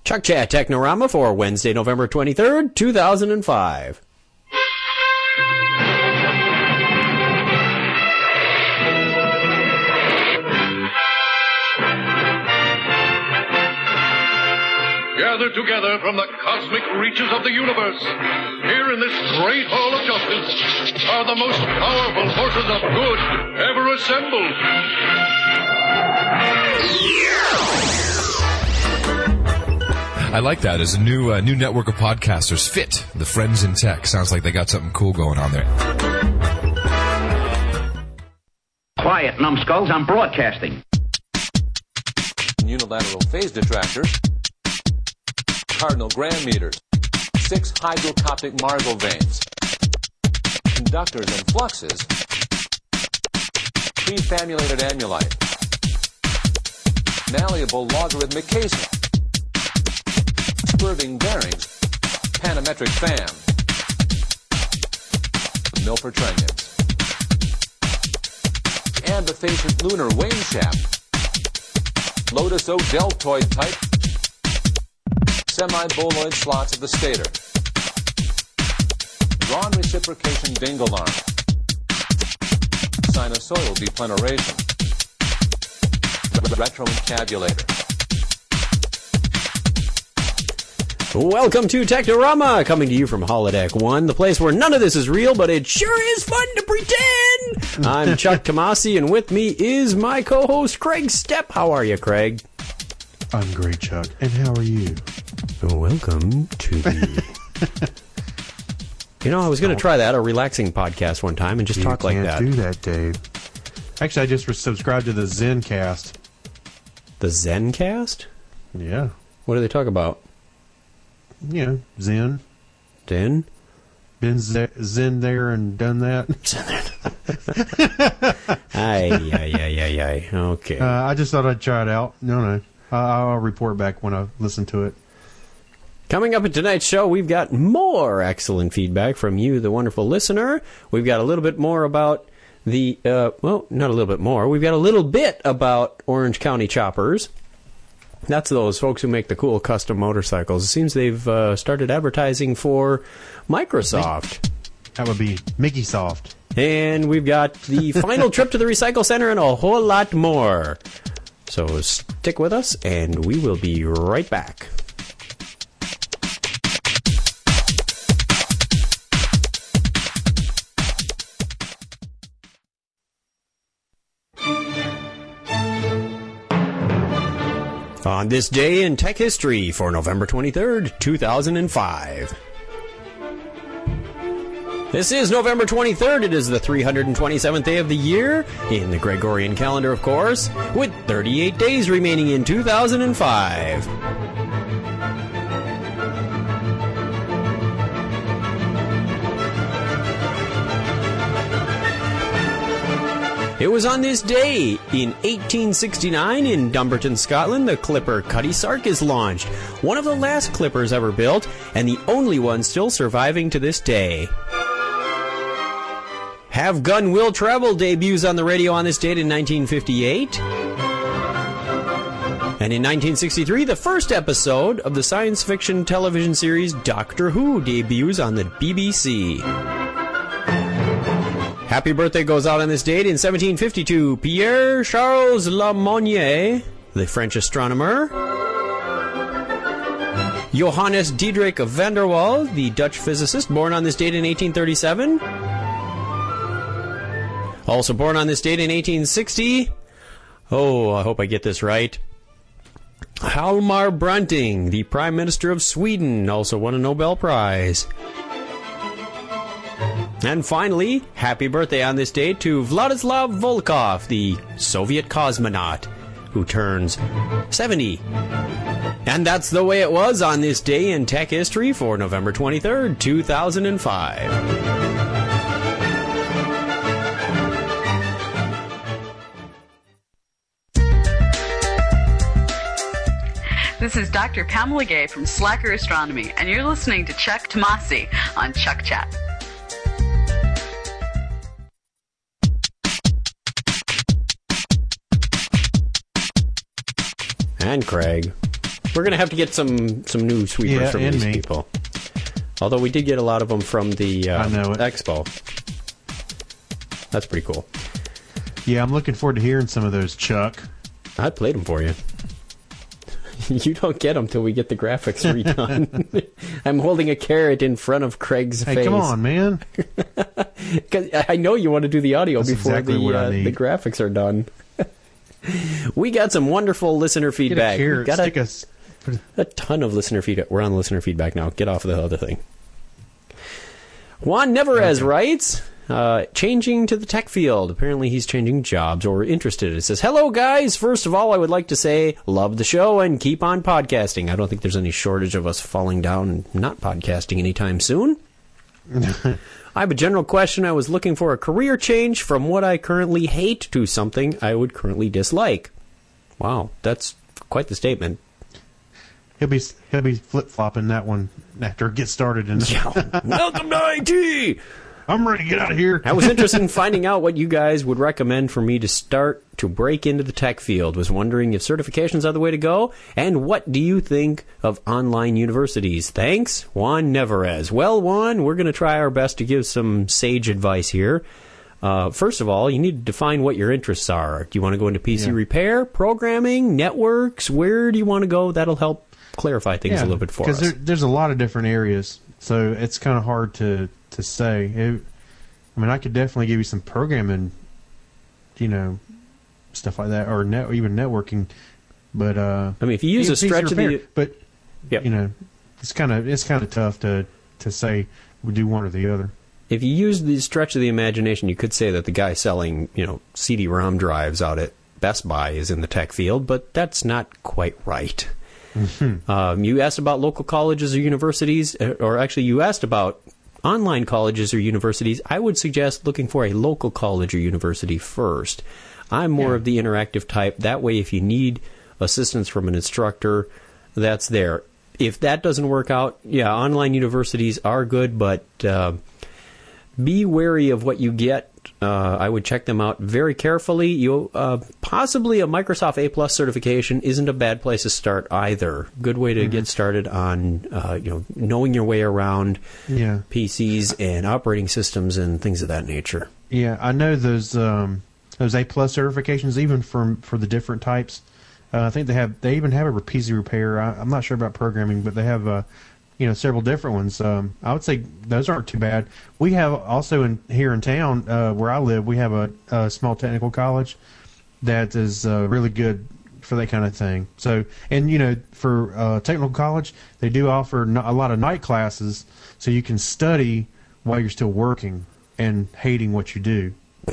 Chuck Chat Technorama for Wednesday, November 23rd, 2005. Gathered together from the cosmic reaches of the universe, here in this great hall of justice, are the most powerful forces of good ever assembled. I like that as a new network of podcasters. FIT, the Friends in Tech. Sounds like they got something cool going on there. Quiet, numbskulls, I'm broadcasting. Unilateral phase detractors, cardinal gram meters, 6 hydrocoptic Margol veins, conductors and fluxes, prefamulated amulite, malleable logarithmic casing, swerving bearings, panametric fan, Milford trunnions, ambiphasient lunar wane shaft, Lotus O deltoid type, semi-boloid slots of the stator, drawn reciprocation dingle arm, sinusoidal depleneration, retroencabulator. Welcome to Technorama, coming to you from Holodeck 1, the place where none of this is real, but it sure is fun to pretend! I'm Chuck Tomasi, and with me is my co-host, Craig Stepp. How are you, Craig? I'm great, Chuck. And how are you? Welcome to the... I was going to try that, a relaxing podcast one time, and just talk like that. You can't do that, Dave. Actually, I just subscribed to the Zencast. The Zencast? Yeah. What do they talk about? Zen. Zen? Been Zen there and done that. Aye. Okay. I just thought I'd try it out. No. I'll report back when I listen to it. Coming up in tonight's show, we've got more excellent feedback from you, the wonderful listener. We've got a little bit more about the, not a little bit more. We've got a little bit about Orange County Choppers. That's those folks who make the cool custom motorcycles. It seems they've started advertising for Microsoft. That would be Mickey Soft. And we've got the final trip to the Recycle Center and a whole lot more. So stick with us, and we will be right back. On this day in tech history for November 23rd, 2005. This is November 23rd. It is the 327th day of the year, in the Gregorian calendar, of course, with 38 days remaining in 2005. It was on this day, in 1869, in Dumbarton, Scotland, the Clipper Cutty Sark is launched. One of the last Clippers ever built, and the only one still surviving to this day. Have Gun Will Travel debuts on the radio on this date in 1958. And in 1963, the first episode of the science fiction television series Doctor Who debuts on the BBC. Happy birthday goes out on this date in 1752. Pierre-Charles Lemonnier, the French astronomer. Johannes Diederik van der Waal, the Dutch physicist, born on this date in 1837. Also born on this date in 1860. Oh, I hope I get this right. Hjalmar Branting, the Prime Minister of Sweden, also won a Nobel Prize. And finally, happy birthday on this date to Vladislav Volkov, the Soviet cosmonaut, who turns 70. And that's the way it was on this day in tech history for November 23rd, 2005. This is Dr. Pamela Gay from Slacker Astronomy, and you're listening to Chuck Tomasi on Chuck Chat. And Craig, We're going to have to get some new sweepers from these people. Although we did get a lot of them from the Expo. That's pretty cool. Yeah, I'm looking forward to hearing some of those, Chuck. I played them for you. You don't get them till we get the graphics redone. I'm holding a carrot in front of Craig's face. Hey, come on, man. Because I know you want to do the audio before exactly the graphics are done. We got some wonderful listener feedback. Get a carrot, got a ton of listener feedback. We're on listener feedback now. Get off of the other thing. Juan Neverez writes, changing to the tech field. Apparently he's changing jobs or interested. It says, hello, guys. First of all, I would like to say love the show and keep on podcasting. I don't think there's any shortage of us falling down and not podcasting anytime soon. I have a general question. I was looking for a career change from what I currently hate to something I would currently dislike. Wow, that's quite the statement. He'll be flip-flopping that one after it gets started. Welcome to IT! I'm ready to get out of here. I was interested in finding out what you guys would recommend for me to start to break into the tech field. Was wondering if certifications are the way to go, and what do you think of online universities? Thanks, Juan Neverez. Well, Juan, we're going to try our best to give some sage advice here. First of all, you need to define what your interests are. Do you want to go into PC repair, programming, networks? Where do you want to go? That'll help clarify things a little bit for us. Because there's a lot of different areas, so it's kind of hard to say. I mean, I could definitely give you some programming, stuff like that, or even networking. But I mean, if you use a stretch of the, it's kind of tough to say we do one or the other. If you use the stretch of the imagination, you could say that the guy selling CD-ROM drives out at Best Buy is in the tech field, but that's not quite right. Mm-hmm. You asked about local colleges or universities, or actually you asked about online colleges or universities. I would suggest looking for a local college or university first. I'm more of the interactive type. That way, if you need assistance from an instructor, that's there. If that doesn't work out, online universities are good, but be wary of what you get. I would check them out very carefully. Possibly a Microsoft A+ certification isn't a bad place to start either. Good way to get started on knowing your way around PCs and operating systems and things of that nature. Yeah, I know those A+ certifications, even for the different types. I think they even have a PC repair. I'm not sure about programming, but they have several different ones. I would say those aren't too bad. We have also here in town where I live, we have a small technical college that is really good for that kind of thing. So, and for technical college, they do offer a lot of night classes, so you can study while you're still working and hating what you do.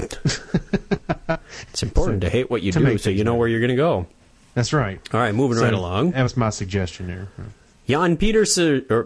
It's important to hate what you do, so you know where you're going to go. That's right. All right, moving right along. That was my suggestion there. Jan Peters,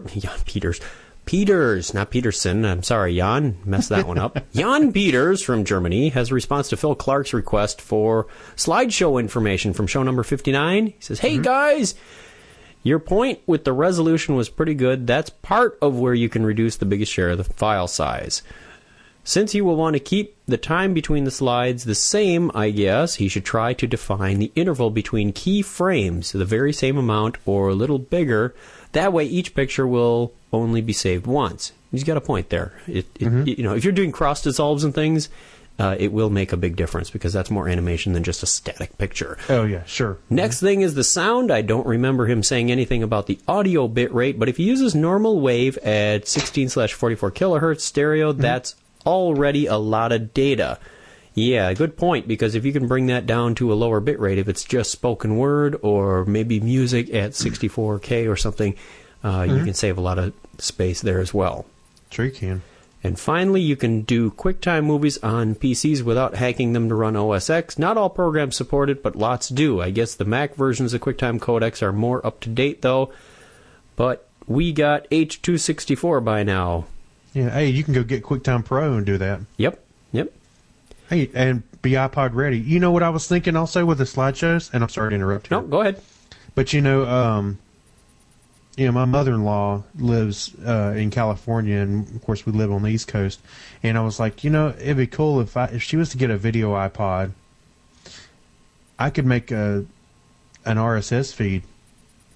not Peterson. I'm sorry, Jan, messed that one up. Jan Peters from Germany has a response to Phil Clark's request for slideshow information from show number 59. He says, hey, guys, your point with the resolution was pretty good. That's part of where you can reduce the biggest share of the file size. Since he will want to keep the time between the slides the same, I guess, he should try to define the interval between key frames, the very same amount or a little bigger. That way each picture will only be saved once. He's got a point there. If you're doing cross dissolves and things, it will make a big difference because that's more animation than just a static picture. Oh, yeah, sure. Next thing is the sound. I don't remember him saying anything about the audio bit rate, but if he uses normal wave at 16/44 kilohertz stereo, that's already a lot of data. Yeah, good point, because if you can bring that down to a lower bit rate, if it's just spoken word or maybe music at 64K or something, you can save a lot of space there as well. Sure you can. And finally, you can do QuickTime movies on PCs without hacking them to run OS X. Not all programs support it, but lots do. I guess the Mac versions of QuickTime codecs are more up-to-date, though. But we got H.264 by now. Yeah, hey, you can go get QuickTime Pro and do that. Yep. Hey, and be iPod ready. You know what I was thinking also with the slideshows? And I'm sorry to interrupt you. No, go ahead. But my mother-in-law lives in California, and of course we live on the East Coast. And I was like, it'd be cool if she was to get a video iPod, I could make an RSS feed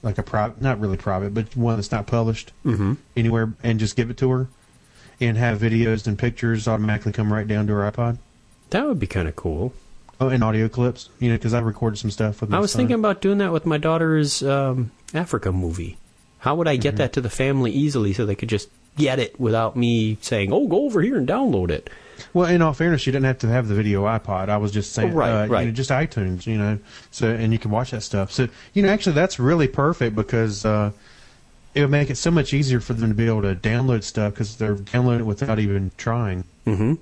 like a private, not really private, but one that's not published anywhere, and just give it to her, and have videos and pictures automatically come right down to her iPod. That would be kind of cool. Oh, and audio clips, because I recorded some stuff with my I was son. thinking about doing that with my daughter's Africa movie. How would I get that to the family easily so they could just get it without me saying, "Oh, go over here and download it"? Well, in all fairness, you didn't have to have the video iPod. I was just saying, right. just iTunes, so, and you can watch that stuff. So, actually that's really perfect because it would make it so much easier for them to be able to download stuff because they're downloading it without even trying. Mm-hmm.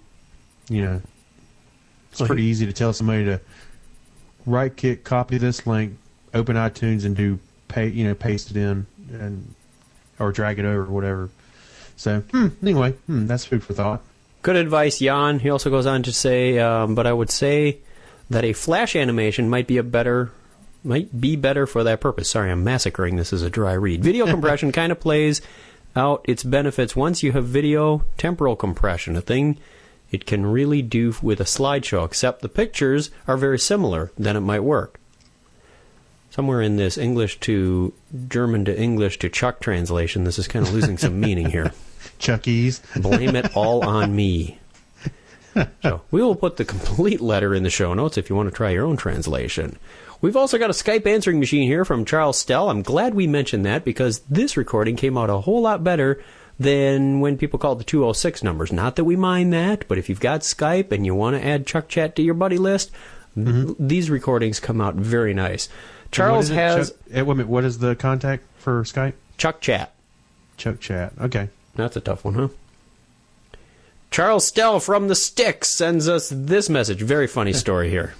It's pretty easy to tell somebody to right-click, copy this link, open iTunes, and paste it in, or drag it over, or whatever. So, anyway, that's food for thought. Good advice, Jan. He also goes on to say, but I would say that a flash animation might be better for that purpose. Sorry, I'm massacring this as a dry read. Video compression kind of plays out its benefits once you have video temporal compression, a thing it can really do with a slideshow, except the pictures are very similar, then it might work. Somewhere in this English to German to English to Chuck translation, this is kind of losing some meaning here. Chuckies. Blame it all on me. So we will put the complete letter in the show notes if you want to try your own translation. We've also got a Skype answering machine here from Charles Stell. I'm glad we mentioned that because this recording came out a whole lot better than when people called the 206 numbers. Not that we mind that, but if you've got Skype and you want to add Chuck Chat to your buddy list, these recordings come out very nice. Charles has... wait a minute, what is the contact for Skype? Chuck Chat. Chuck Chat, okay. That's a tough one, huh? Charles Stell from the Sticks sends us this message. Very funny story here.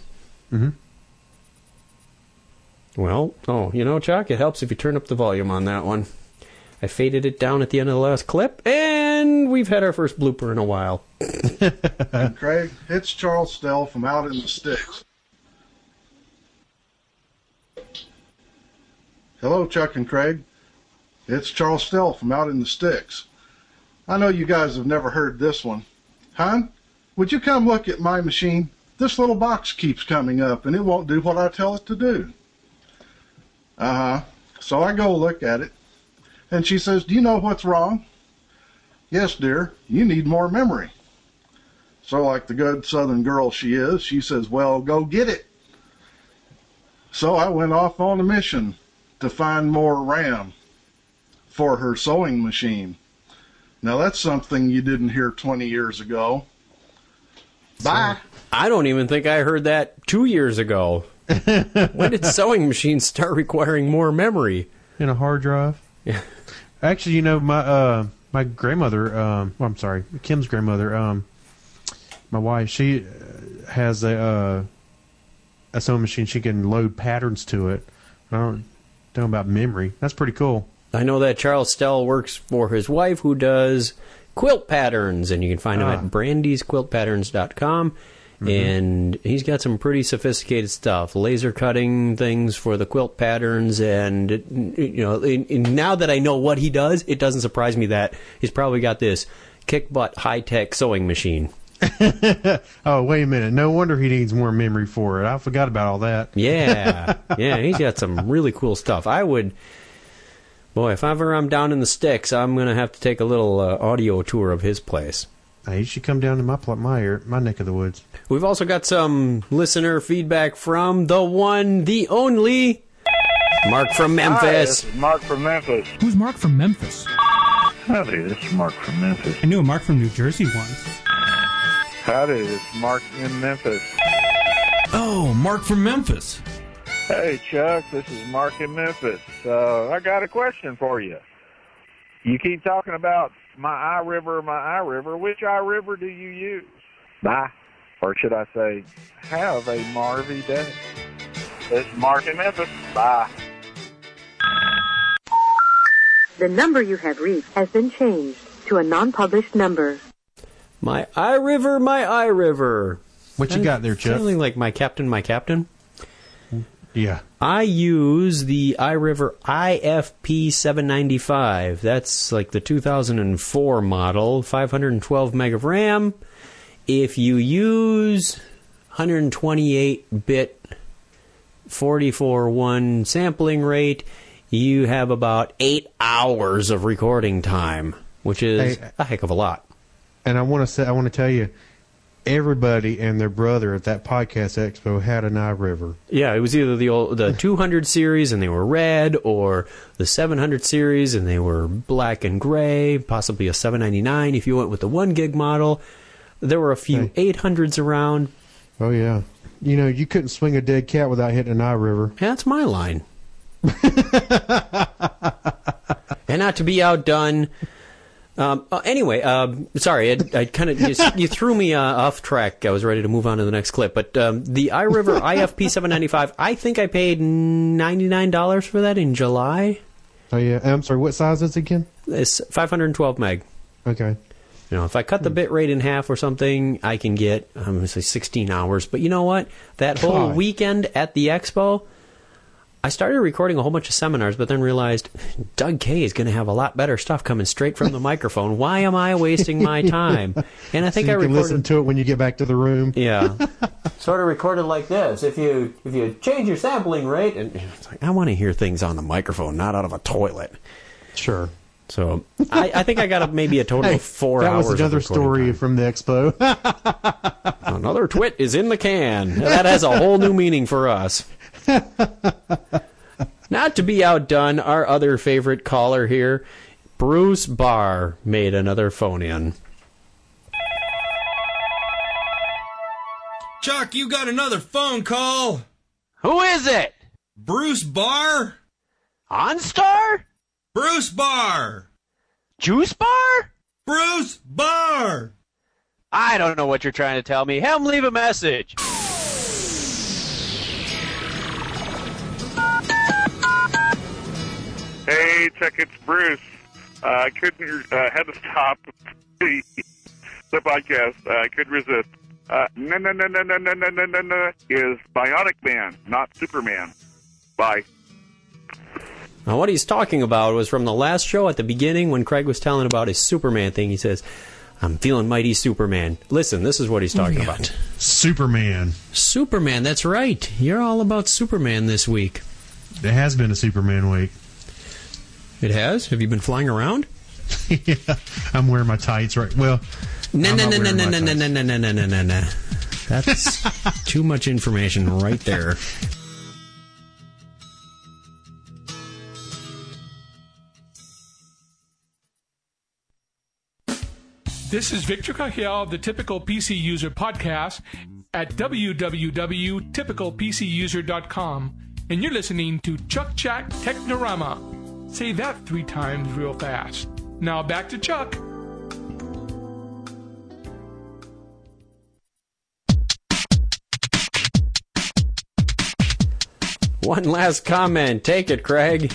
Well, Chuck, it helps if you turn up the volume on that one. I faded it down at the end of the last clip, and we've had our first blooper in a while. Craig, it's Charles Stell from out in the Sticks. Hello, Chuck and Craig. It's Charles Stell from out in the Sticks. I know you guys have never heard this one. Hon, would you come look at my machine? This little box keeps coming up, and it won't do what I tell it to do. So I go look at it, and she says, do you know what's wrong? Yes, dear, you need more memory. So like the good Southern girl she is, she says, well, go get it. So I went off on a mission to find more RAM for her sewing machine. Now that's something you didn't hear 20 years ago. Bye. I don't even think I heard that 2 years ago. When did sewing machines start requiring more memory? In a hard drive? Yeah. Actually, my grandmother, Kim's grandmother, my wife, she has a sewing machine. She can load patterns to it. I don't know about memory. That's pretty cool. I know that Charles Stell works for his wife who does quilt patterns, and you can find him at brandysquiltpatterns.com. And he's got some pretty sophisticated stuff, laser cutting things for the quilt patterns, and now that I know what he does, it doesn't surprise me that he's probably got this kick-butt high-tech sewing machine. Oh, wait a minute. No wonder he needs more memory for it. I forgot about all that. Yeah, he's got some really cool stuff. If ever I'm down in the Sticks, I'm going to have to take a little audio tour of his place. Hey, you should come down to my neck of the woods. We've also got some listener feedback from the one, the only, Mark from Memphis. Hi, this is Mark from Memphis. Who's Mark from Memphis? Howdy, this is Mark from Memphis. I knew a Mark from New Jersey once. Howdy, this is Mark in Memphis. Oh, Mark from Memphis. Hey, Chuck, this is Mark in Memphis. I got a question for you. You keep talking about my iRiver. Which iRiver do you use? Bye. Or should I say, have a Marvy day. This is Mark in Memphis. Bye. The number you have reached has been changed to a non-published number. My iRiver. What you got there, Chuck? Feeling like my captain. Yeah. I use the iRiver IFP 795. That's like the 2004 model, 512 meg of RAM. If you use 128-bit 44.1 sampling rate, you have about 8 hours of recording time, which is a heck of a lot. And I want to tell you, everybody and their brother at that podcast expo had an iRiver. Yeah, it was either the 200 series and they were red, or the 700 series and they were black and gray, possibly a 799 if you went with the 1 gig model. There were a few 800s around. Oh, yeah. You know, you couldn't swing a dead cat without hitting an iRiver. Yeah, that's my line. And not to be outdone... Anyway, sorry, I kind of you threw me off track. I was ready to move on to the next clip, but the iRiver IFP 795, I think I paid $99 for that in July. Oh yeah, I'm sorry. What size is it again? It's 512 meg. Okay. You know, if I cut the bit rate in half or something, I can get I'm going to say 16 hours. But you know what? That whole weekend at the expo, I started recording a whole bunch of seminars, but then realized Doug Kay is going to have a lot better stuff coming straight from the microphone. Why am I wasting my time? And I think so you I recorded. Can listen to it when you get back to the room. Yeah, sort of recorded like this. If you change your sampling rate, and it's like I want to hear things on the microphone, not out of a toilet. Sure. So I think I got maybe a total of 4 hours. That was another story time from the expo. Another twit is in the can. That has a whole new meaning for us. Not to be outdone, our other favorite caller here, Bruce Barr, made another phone in. Chuck, you got another phone call. Who is it? Bruce Barr? OnStar? Bruce Barr. Juice Bar? Bruce Barr. I don't know what you're trying to tell me. Have him leave a message. Hey, Chuck, it's Bruce. I couldn't, had to stop the podcast. I couldn't resist. No, is Bionic Man, not Superman. Bye. Now, what he's talking about was from the last show at the beginning when Craig was telling about his Superman thing. He says, I'm feeling mighty Superman. Listen, this is what he's talking about. Superman. Superman, that's right. You're all about Superman this week. It has been a Superman week. It has? Have you been flying around? Yeah, I'm wearing my tights right. Well, no. That's too much information right there. This is Victor Cahill of the Typical PC User podcast at www.typicalpcuser.com, and you're listening to Chuck Chat Technorama. Say that 3 times real fast. Now back to Chuck. One last comment. Take it, Craig.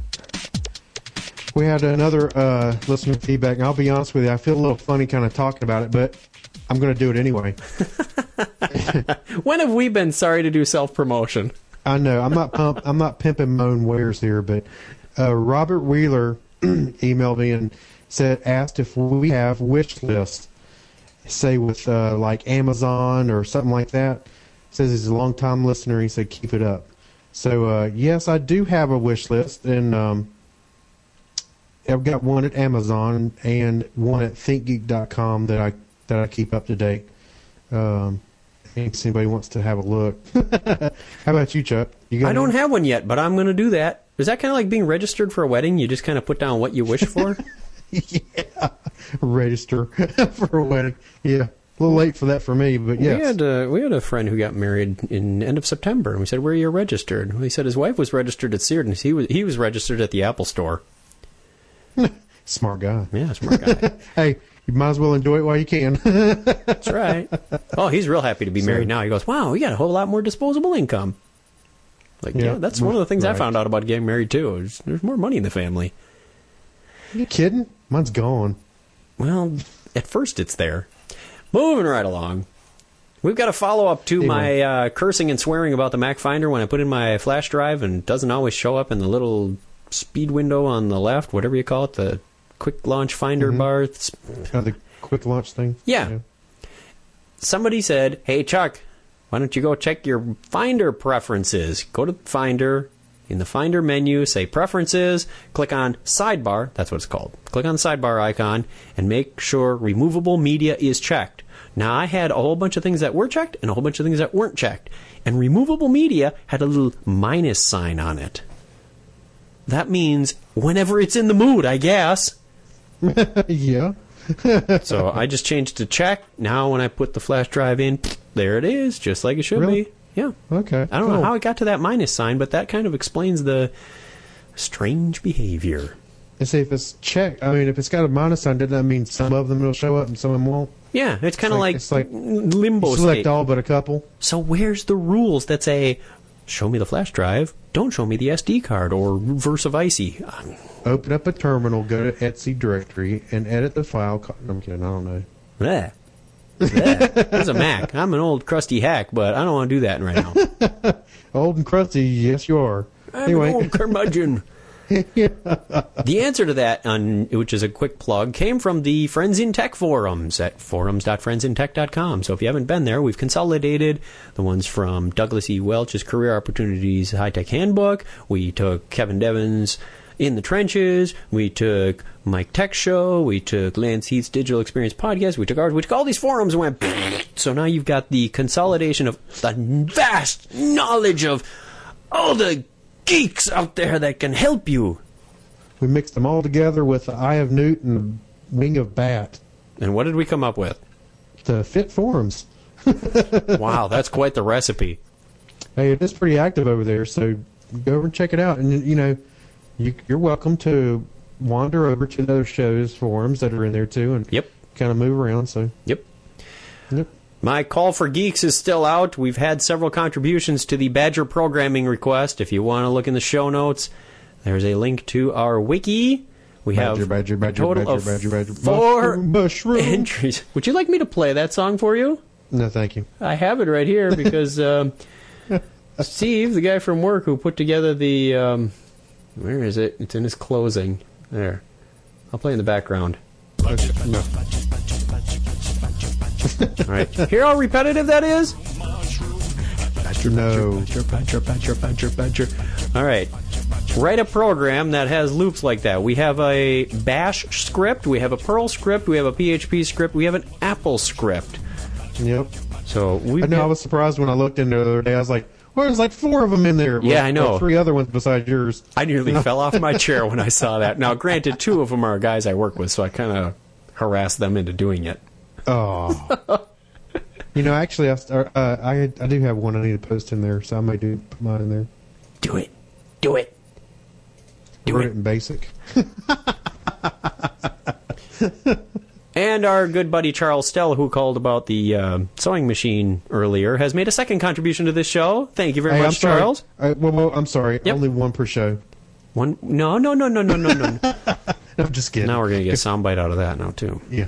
We had another listener feedback, and I'll be honest with you, I feel a little funny kind of talking about it, but I'm going to do it anyway. When have we been sorry to do self-promotion? I know. I'm not pimping my own wares here, but Robert Wheeler emailed me and asked if we have wish lists, say with like Amazon or something like that. Says he's a long-time listener. He said keep it up. So yes, I do have a wish list, and I've got one at Amazon and one at ThinkGeek.com that I keep up to date. In case anybody wants to have a look. How about you, Chuck? I don't have one yet, but I'm going to do that. Is that kind of like being registered for a wedding? You just kind of put down what you wish for? Yeah, register for a wedding. Yeah, a little late for that for me, but yes. We had a friend who got married in end of September, and we said, where are you registered? Well, he said his wife was registered at Sears, and he was registered at the Apple Store. Smart guy. Yeah, smart guy. Hey, you might as well enjoy it while you can. That's right. Oh, he's real happy to be married now. He goes, wow, we got a whole lot more disposable income. Like, yeah, that's one of the things I found out about getting married, too. There's more money in the family. Are you kidding? Mine's gone. Well, at first it's there. Moving right along. We've got a follow-up to my cursing and swearing about the Mac Finder when I put in my flash drive and it doesn't always show up in the little speed window on the left, whatever you call it, the quick launch finder bar. The quick launch thing? Yeah. Somebody said, hey, Chuck, why don't you go check your Finder preferences? Go to Finder, In the Finder menu, say Preferences, click on Sidebar, that's what it's called. Click on the sidebar icon, and make sure Removable Media is checked. Now, I had a whole bunch of things that were checked and a whole bunch of things that weren't checked. And Removable Media had a little minus sign on it. That means whenever it's in the mood, I guess. Yeah. So I just changed to check. Now when I put the flash drive in, there it is, just like it should Really? be. Yeah. Okay. I don't know how it got to that minus sign, but that kind of explains the strange behavior. And see, if it's checked, I mean, if it's got a minus sign, doesn't that mean some of them will show up and some of them won't? Yeah, it's kind of like it's like limbo select state. all but a couple. So where's the rules that say, show me the flash drive, don't show me the SD card, or reverse of icy? Open up a terminal, go to Etsy directory, and edit the file. I'm kidding, I don't know. Yeah. There's a Mac. I'm an old crusty hack, but I don't want to do that right now. Old and crusty, yes you are. I'm an old curmudgeon. The answer to that, which is a quick plug, came from the Friends in Tech forums at forums.friendsintech.com. So if you haven't been there, we've consolidated the ones from Douglas E. Welch's Career Opportunities High-Tech Handbook. We took Kevin Devins' In the Trenches. We took Mike Tech Show. We took Lance Heath's Digital Experience Podcast. We took ours. We took all these forums and went... So now you've got the consolidation of the vast knowledge of all the geeks out there that can help you. We mixed them all together with the Eye of Newt and Wing of Bat. And what did we come up with? The Fit Forums. Wow, that's quite the recipe. Hey, it is pretty active over there, so go over and check it out. And, you know, you're welcome to wander over to those shows, forums that are in there, too, and kind of move around. So Yep. My call for geeks is still out. We've had several contributions to the Badger programming request. If you want to look in the show notes, there's a link to our wiki. We have a total of 4 mushroom entries. Would you like me to play that song for you? No, thank you. I have it right here because Steve, the guy from work who put together the... where is it? It's in his closing. There. I'll play in the background. No. All right. Hear how repetitive that is? No. Badger. All right. Write a program that has loops like that. We have a Bash script, we have a Perl script, we have a PHP script, we have an Apple script. Yep. So I know. I was surprised when I looked into it the other day. I was like, well, there's like 4 of them in there. Yeah, I know. Well, 3 other ones besides yours. I nearly fell off my chair when I saw that. Now, granted, 2 of them are guys I work with, so I kind of harassed them into doing it. Oh. You know, actually, I do have one I need to post in there, so I may put mine in there. Do it. Do it. Wrote it in BASIC. And our good buddy Charles Stell, who called about the sewing machine earlier, has made a second contribution to this show. Thank you very much, Charles. Well, I'm sorry. Yep. Only one per show. One? No. I'm just kidding. Now we're going to get a soundbite out of that now, too. Yeah.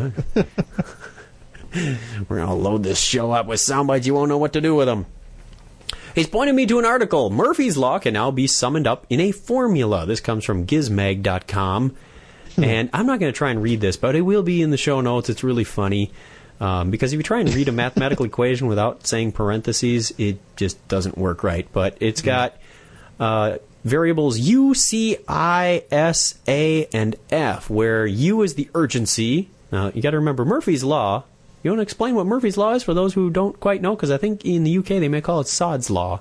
We're going to load this show up with soundbites. You won't know what to do with them. He's pointed me to an article. Murphy's Law can now be summoned up in a formula. This comes from gizmag.com. And I'm not going to try and read this, but it will be in the show notes. It's really funny. Because if you try and read a mathematical equation without saying parentheses, it just doesn't work right. But it's got variables U, C, I, S, A, and F, where U is the urgency. Now, you got to remember Murphy's Law. You want to explain what Murphy's Law is for those who don't quite know? Because I think in the UK they may call it Sod's Law.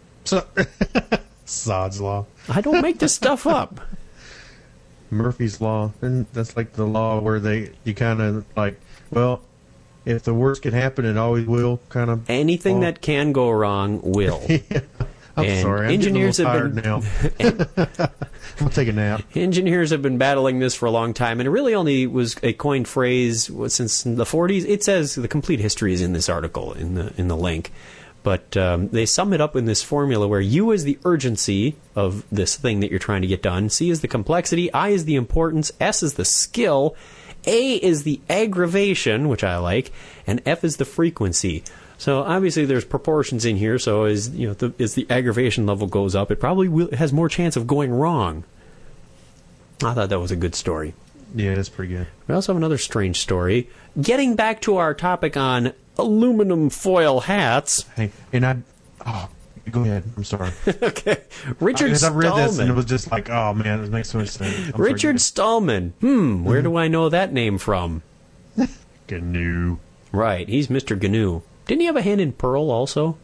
Sod's Law. I don't make this stuff up. Murphy's Law. And that's like the law where you kind of like, well, if the worst can happen, it always will, kind of. Anything that can go wrong will. Yeah. I'm sorry. Engineers I'm getting a little tired now. I'll take a nap. Engineers have been battling this for a long time, and it really only was a coined phrase since the 40s. It says the complete history is in this article in the link, but they sum it up in this formula where U is the urgency of this thing that you're trying to get done, C is the complexity, I is the importance, S is the skill, A is the aggravation, which I like, and F is the frequency. So obviously there's proportions in here. So as the aggravation level goes up, it probably has more chance of going wrong. I thought that was a good story. Yeah, that's pretty good. We also have another strange story. Getting back to our topic on aluminum foil hats. Hey, and go ahead. I'm sorry. Okay. Richard Because I read this and it Stallman. was just like, oh man, it makes so much sense. I'm Richard Stallman. Where do I know that name from? GNU. Right, he's Mr. GNU. Didn't he have a hand in Pearl also?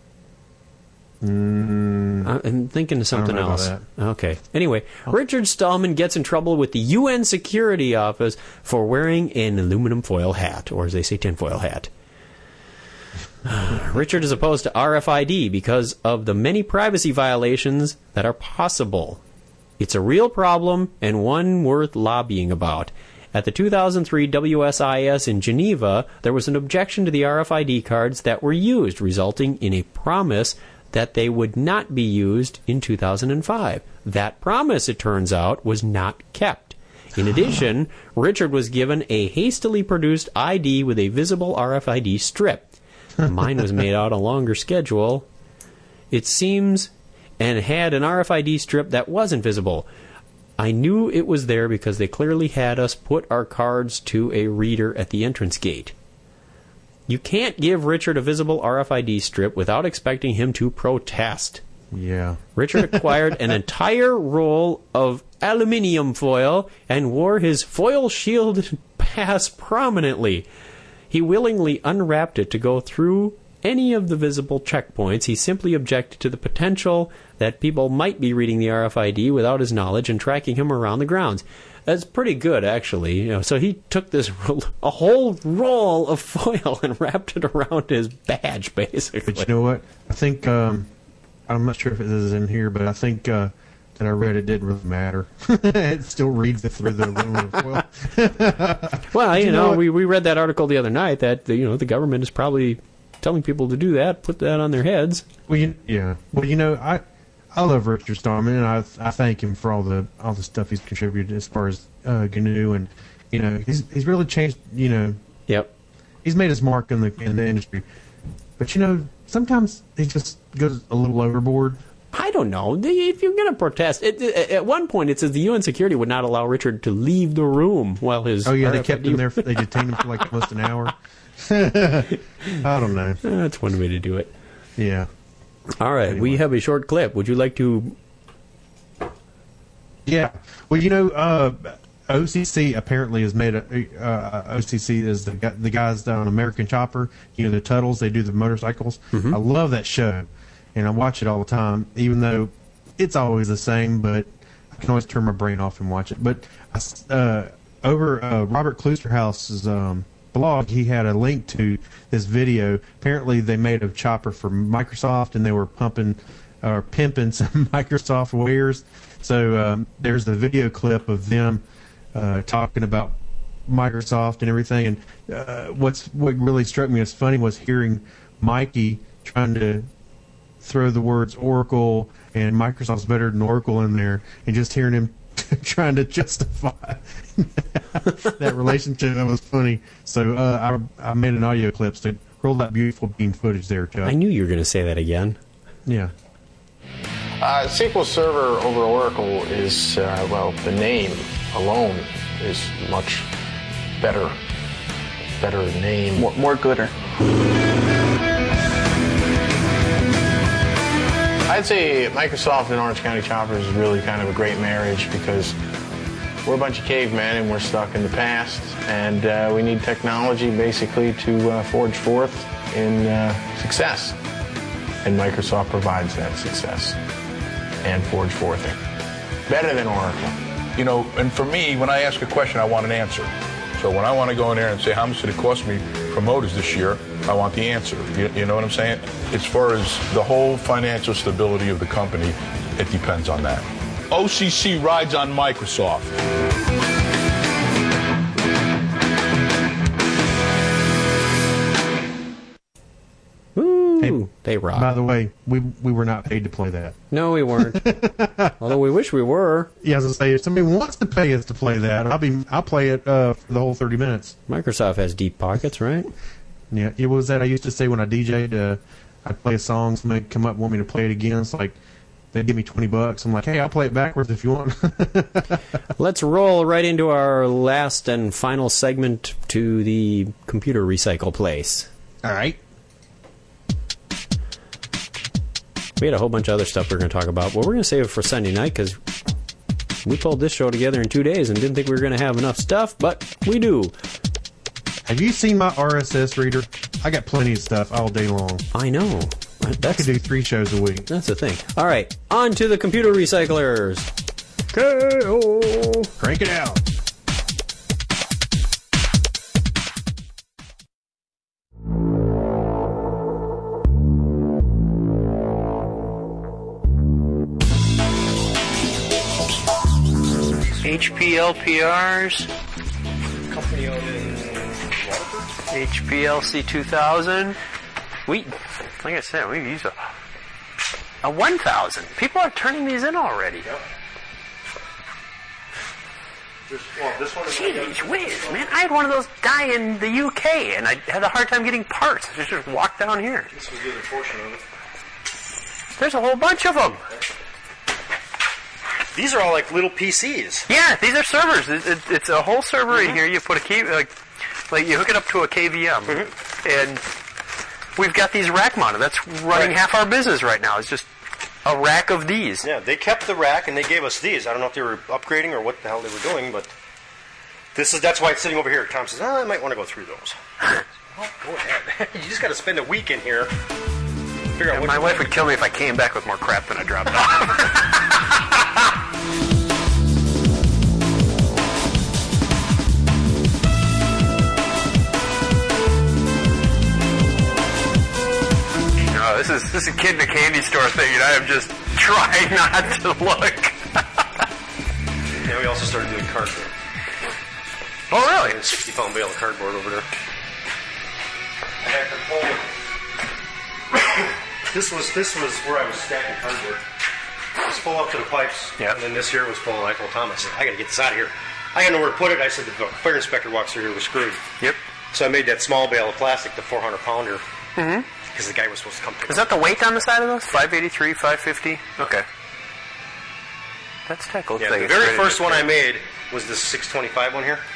I'm thinking of something I don't know else. about Okay. Anyway, Richard Stallman gets in trouble with the UN Security Office for wearing an aluminum foil hat, or as they say, tinfoil hat. Richard is opposed to RFID because of the many privacy violations that are possible. It's a real problem and one worth lobbying about. At the 2003 WSIS in Geneva, there was an objection to the RFID cards that were used, resulting in a promise that they would not be used in 2005. That promise, it turns out, was not kept. In addition, Richard was given a hastily produced ID with a visible RFID strip. Mine was made out a longer schedule, it seems, and had an RFID strip that wasn't visible. I knew it was there because they clearly had us put our cards to a reader at the entrance gate. You can't give Richard a visible RFID strip without expecting him to protest. Yeah. Richard acquired an entire roll of aluminium foil and wore his foil shielded pass prominently. He willingly unwrapped it to go through any of the visible checkpoints. He simply objected to the potential that people might be reading the RFID without his knowledge and tracking him around the grounds. That's pretty good, actually. So he took a whole roll of foil and wrapped it around his badge, basically. But you know what? I think, I'm not sure if it is in here, but I think that I read it didn't really matter. It still reads it through the aluminum foil. Well, you know we read that article the other night that the government is probably telling people to do that, put that on their heads. Well, I love Richard Stallman, and I thank him for all the stuff he's contributed as far as GNU, and he's really changed. Yep. He's made his mark in the industry, but sometimes he just goes a little overboard. I don't know. If you're going to protest, at one point it says the UN security would not allow Richard to leave the room while his. Oh yeah, they kept him there. They detained him for like almost an hour. I don't know. That's one way to do it. Yeah. All right, anyway. We have a short clip. Would you like to? Yeah. Well, OCC apparently has made OCC is the guys down on American Chopper. The Tuttles. They do the motorcycles. Mm-hmm. I love that show, and I watch it all the time. Even though it's always the same, but I can always turn my brain off and watch it. But over Robert Klusterhouse's blog, he had a link to this video. Apparently they made a chopper for Microsoft, and they were pimping some Microsoft wares. So there's the video clip of them talking about Microsoft and everything. And what really struck me as funny was hearing Mikey trying to throw the words Oracle and Microsoft's better than Oracle in there, and just hearing him trying to justify that relationship. That was funny. So I made an audio clip to roll that beautiful bean footage there, Chuck. I knew you were going to say that again. Yeah. SQL Server over Oracle is, the name alone is much better name. More gooder. I'd say Microsoft and Orange County Choppers is really kind of a great marriage because we're a bunch of cavemen and we're stuck in the past, and we need technology basically to forge forth in success. And Microsoft provides that success and forge forthing. Better than Oracle. And for me, when I ask a question, I want an answer. So when I want to go in there and say, how much did it cost me for motors this year, I want the answer. You know what I'm saying? As far as the whole financial stability of the company, it depends on that. OCC rides on Microsoft. Ooh, they rock. By the way, we were not paid to play that. No, we weren't. Although we wish we were. Yeah, as I say, if somebody wants to pay us to play that, I'll play it for the whole 30 minutes. Microsoft has deep pockets, right? Yeah, it was that I used to say when I DJ'd, I'd play a song, somebody come up and want me to play it again. It's like they'd give me $20. I'm like, hey, I'll play it backwards if you want. Let's roll right into our last and final segment to the computer recycle place. All right. We had a whole bunch of other stuff we were going to talk about, but we're going to save it for Sunday night because we pulled this show together in 2 days and didn't think we were going to have enough stuff, but we do. Have you seen my RSS reader? I got plenty of stuff all day long. I know. I could do 3 shows a week. That's the thing. All right, on to the computer recyclers. KO! Crank it out. HP LPRs. Company owned in Waterford. HPLC 2000. Like I said, we use a 1000. People are turning these in already. Yep. This one is Jeez whiz, man. I had one of those die in the UK, and I had a hard time getting parts. I just walked down here. This was the other portion of it. There's a whole bunch of them. These are all like little PCs. Yeah, these are servers. It's a whole server in here. You put a key, like you hook it up to a KVM, and we've got these rack mounted. That's running half our business right now. It's just a rack of these. Yeah, they kept the rack and they gave us these. I don't know if they were upgrading or what the hell they were doing, but that's why it's sitting over here. Tom says, I might want to go through those. Well, go ahead. You just got to spend a week in here. Figure out what my wife would kill me if I came back with more crap than I dropped off. This is a kid in a candy store thing, and I am just trying not to look. Yeah, we also started doing cardboard. Oh, really? A 60-pound bale of cardboard over there. I had to pull. This was where I was stacking cardboard. It was full up to the pipes, and then this here was full. And I told Tom, I said, I got to get this out of here. I got nowhere to put it. I said, the fire inspector walks through here, we're screwed. Yep. So I made that small bale of plastic, the 400-pounder. Mm-hmm. Because the guy was supposed to come pick Is that the weight on the side of those? 583, 550? Okay. That's tickled. Yeah, the very first one I made was this 625 one here.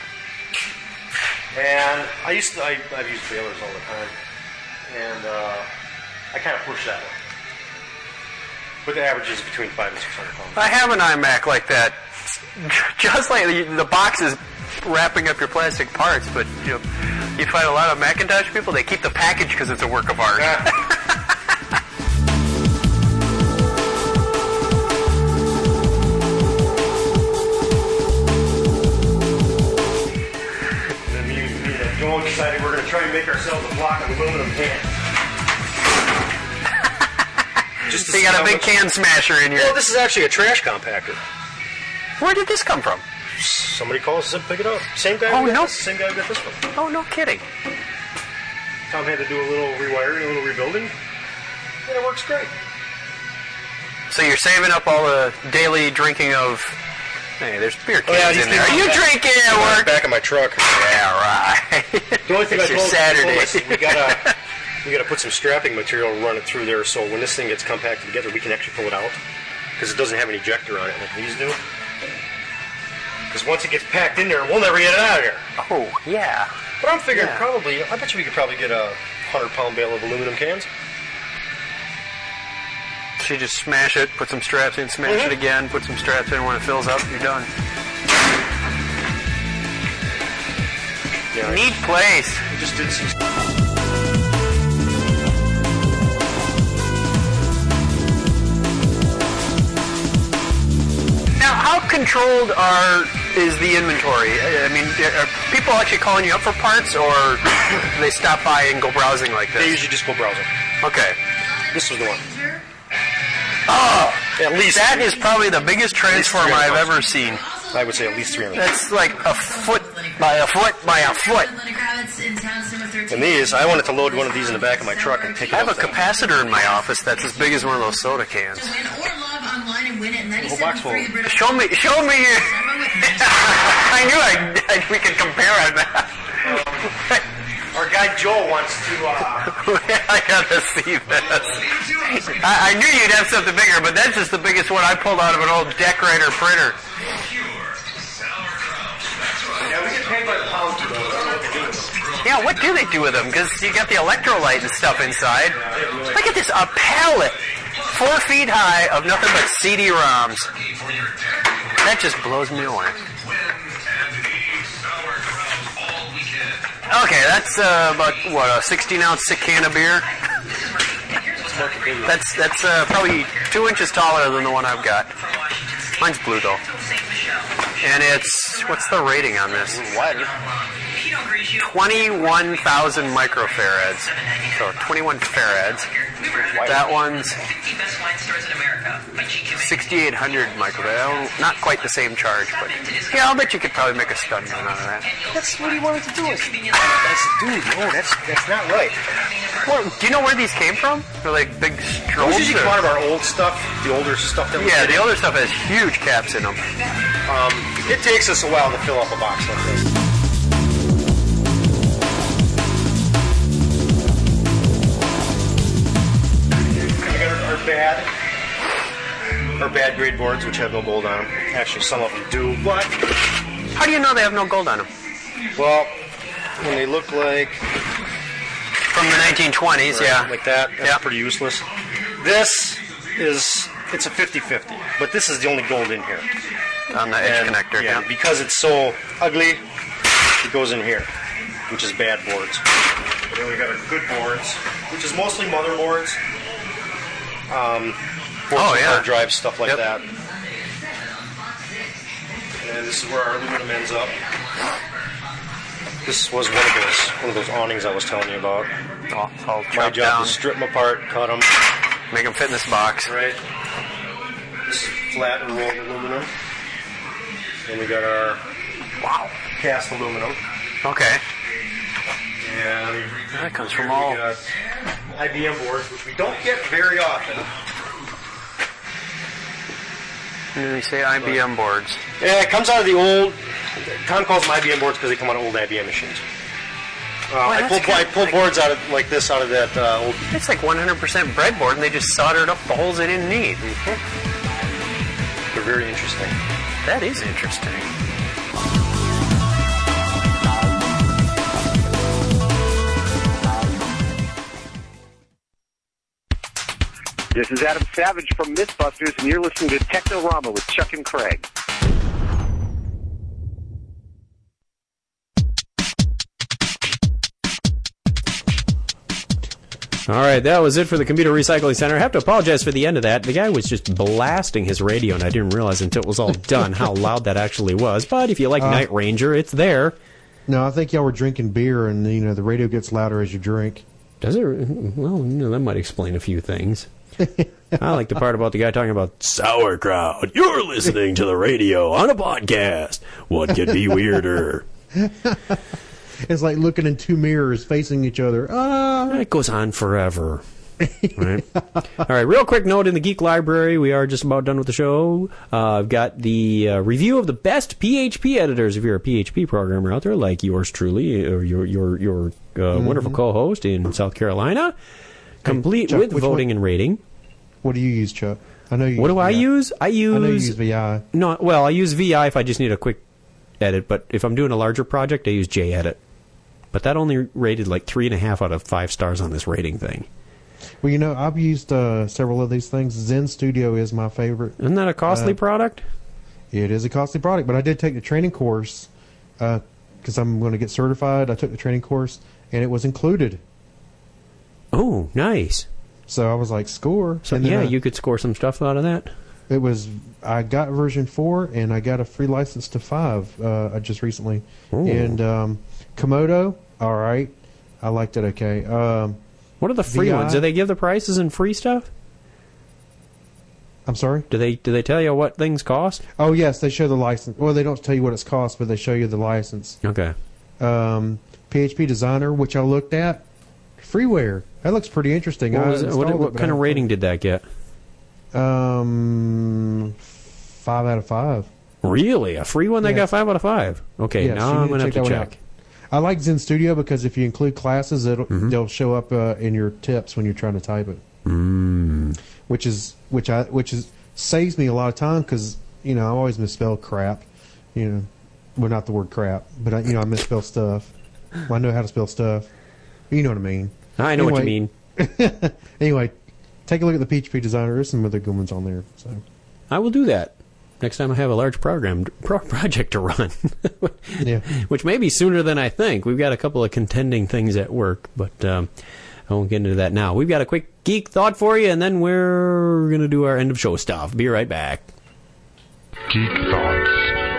And I've used balers all the time. And I kind of push that one. But the average is between 500 and 600 pounds. I have an iMac like that. Just like the box is wrapping up your plastic parts, but you find a lot of Macintosh people, they keep the package because it's a work of art. And then me and Joel decided we're going to try and make ourselves a block of aluminum cans. So you got a big can smasher in here. Well, this is actually a trash compactor. Where did this come from? Somebody called us and said, pick it up. Same guy who got this one. Oh, no kidding. Tom had to do a little rewiring, a little rebuilding, and it works great. So you're saving up all the daily drinking of... Hey, there's beer cans in there. Are you drinking at work? Back of my truck. Yeah, right. The only thing It's I your told Saturday. us, we gotta put some strapping material and run it through there, so when this thing gets compacted together, we can actually pull it out, because it doesn't have an ejector on it like these do. Because once it gets packed in there, we'll never get it out of here. Oh, yeah. But I'm figuring I bet you we could probably get a 100-pound bale of aluminum cans. So you just smash it, put some straps in, smash it again, put some straps in. When it fills up, you're done. Yeah, Neat place. I just did some... Now, how controlled is the inventory? I mean, are people actually calling you up for parts, or do they stop by and go browsing like this? They usually just go browsing. Okay. This was the one. Oh! At least that is probably the biggest transformer I've ever seen. I would say at least 300. That's like a foot by a foot by a foot. And these, I wanted to load one of these in the back of my truck and take it I have out a capacitor in my office that's as big as one of those soda cans. The whole box full. Show me your... I knew we could compare on that. Our guy Joel wants to... I gotta see this. I knew you'd have something bigger, but that's just the biggest one I pulled out of an old Decorator printer. Yeah, we get paid by the pound too, though. I don't know what they do with them. Yeah, what do they do with them? Because you got the electrolyte and stuff inside. Look at this, a pallet 4 feet high of nothing but CD-ROMs. That just blows me away. Okay, that's about, what, a 16-ounce can of beer? That's probably 2 inches taller than the one I've got. Mine's blue, though. And it's, what's the rating on this? Wider. 21,000 microfarads. So 21 farads. That one's 6,800 microfarads. Not quite the same charge, but yeah, I'll bet you could probably make a stud man out of that. That's what he wanted to do. That's not right. Well, do you know where these came from? They're like big strobes. Those usually come out of our old stuff, the older stuff that we Yeah, did. the older stuff has huge caps in them. It takes us a while to fill up a box like this. Our bad grade boards, which have no gold on them. Actually, some of them do, but... How do you know they have no gold on them? Well, when they look like... From the 1920s, yeah. Like that, that's pretty useless. This is... It's a 50-50, but this is the only gold in here. On the edge connector, yeah. Because it's so ugly, it goes in here, which is bad boards. And then we got our good boards, which is mostly motherboards. Hard drives, stuff like that. And this is where our aluminum ends up. This was one of those awnings I was telling you about. I'll My job is strip them apart, cut them, make them fit in this box. Right. This is flat and rolled aluminum. And we got our cast aluminum. Okay. And that comes from all IBM boards, which we don't get very often. And you say IBM boards. Yeah, it comes out of the old... Tom calls them IBM boards because they come out of old IBM machines. I pulled boards out of like this out of that old... It's like 100% breadboard, and they just soldered up the holes they didn't need. They're very interesting. That is interesting. This is Adam Savage from Mythbusters, and you're listening to Technorama with Chuck and Craig. All right, that was it for the Computer Recycling Center. I have to apologize for the end of that. The guy was just blasting his radio, and I didn't realize until it was all done how loud that actually was. But if you like Night Ranger, it's there. No, I think y'all were drinking beer, and the radio gets louder as you drink. Does it? Well, that might explain a few things. I like the part about the guy talking about sauerkraut. You're listening to the radio on a podcast. What could be weirder? It's like looking in two mirrors facing each other. It goes on forever. Right. All right, real quick note in the Geek Library. We are just about done with the show. I've got the review of the best PHP editors. If you're a PHP programmer out there, like yours truly, or your wonderful co-host in South Carolina, complete Chuck, with voting and rating. What do you use, Chuck? I know you. What do I use? I know you use VI. No, well, I use VI if I just need a quick edit. But if I'm doing a larger project, I use JEdit. But that only rated like 3.5 out of 5 stars on this rating thing. Well, I've used several of these things. Zen Studio is my favorite. Isn't that a costly product? It is a costly product, but I did take the training course because I'm going to get certified. I took the training course, and it was included. Oh, nice. So I was like, score. So, and then you could score some stuff out of that. I got version 4, and I got a free license to 5 just recently. Ooh. And Komodo, all right. I liked it okay. What are the free ones? Do they give the prices and free stuff? I'm sorry? Do they tell you what things cost? Oh, yes, they show the license. Well, they don't tell you what it's cost, but they show you the license. Okay. PHP Designer, which I looked at, freeware. That looks pretty interesting. What kind of rating did that get? 5 out of 5. Really? A free one that got 5 out of 5? Okay, yes, now I'm going to have to check. I like Zen Studio because if you include classes, they'll show up in your tips when you're trying to type it. Which saves me a lot of time because I always misspell crap. Well, not the word crap, but I misspell stuff. Well, I know how to spell stuff. You know what I mean. I know what you mean. Anyway, take a look at the PHP Designer. There's some other good ones on there. So I will do that next time I have a large project to run. Yeah. Which may be sooner than I think. We've got a couple of contending things at work, but I won't get into that now. We've got a quick geek thought for you, and then we're going to do our end of show stuff. Be right back. Geek Thoughts.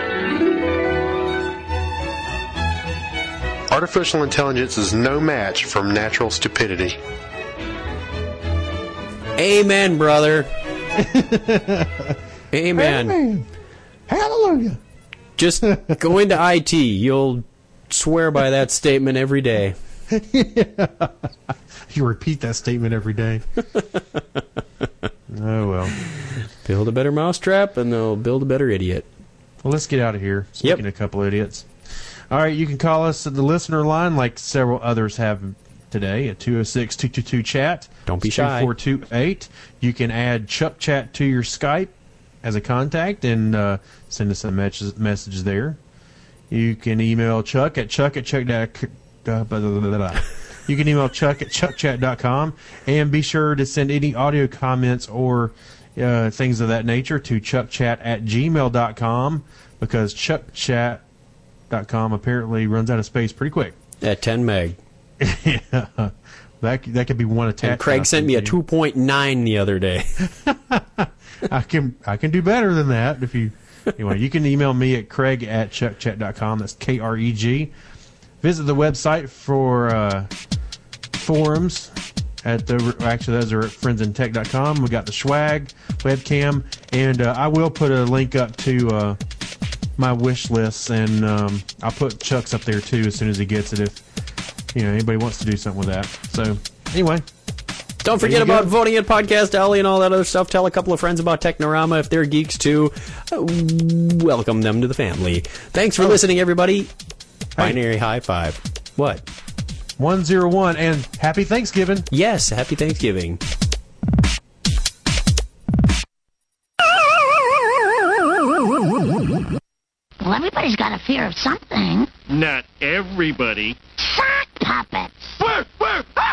Artificial intelligence is no match for natural stupidity. Amen, brother. Amen. Hallelujah. Just go into IT. You'll swear by that statement every day. You repeat that statement every day. Oh, well. Build a better mousetrap, and they'll build a better idiot. Well, let's get out of here. Speaking of a couple idiots. All right, you can call us at the listener line like several others have today at 206-222-CHAT. Don't be shy. 3428. You can add Chuck Chat to your Skype as a contact and send us some messages there. You can email Chuck at You can email Chuck at chuckchat.com, and be sure to send any audio comments or things of that nature to chuckchat@gmail.com, because chuckchat.com apparently runs out of space pretty quick. At 10 meg. Yeah. That could be one attachment. And Craig sent me a 2.9 the other day. I can do better than that. Anyway, you can email me at craig@chuckchat.com. That's KREG. Visit the website for forums actually those are at friendsintech.com. We got the swag webcam, and I will put a link up to my wish lists, and I'll put Chuck's up there too as soon as he gets it, if anybody wants to do something with that. So anyway, don't forget about voting at Podcast Alley and all that other stuff. Tell a couple of friends about Technorama if they're geeks too. Welcome them to the family. Thanks for listening, everybody. Binary high five. What? 101, and happy Thanksgiving. Yes, happy Thanksgiving. Well, everybody's got a fear of something. Not everybody. Sock puppets. Where?